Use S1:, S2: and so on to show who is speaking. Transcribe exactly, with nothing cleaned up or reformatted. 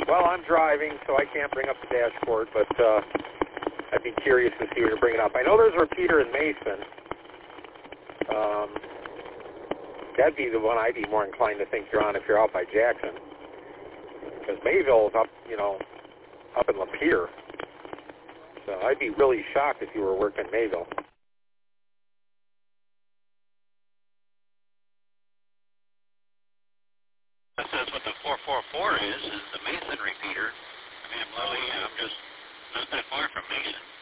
S1: Well, I'm driving, so I can't bring up the dashboard, but uh, I'd be curious to see what you're bringing up. I know there's a repeater in Mason. Um, that'd be the one I'd be more inclined to think you're on if you're out by Jackson. Because Mayville's up, you know, up in Lapeer. So I'd be really shocked if you were working Mayville.
S2: That says what the four four four is, is the Mason repeater. I mean, I'm, I'm just not that far from Mason.